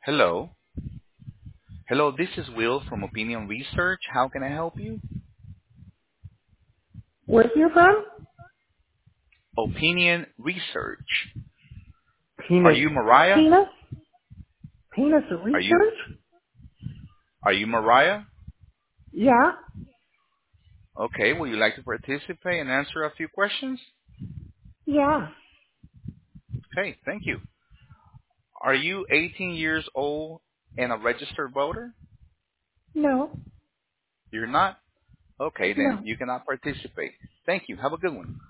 Hello. Hello, this is Will from Opinion Research. How can I help you? Where you from? Opinion Research. Are Penis. you Mariah? Penis? Penis Are you research? are you Mariah? Yeah. Okay, would you like to participate and answer a few questions? Yeah. Okay, thank you. Are you 18 years old and a registered voter? No. You're not? Okay, then No. you cannot participate. Thank you. Have a good one.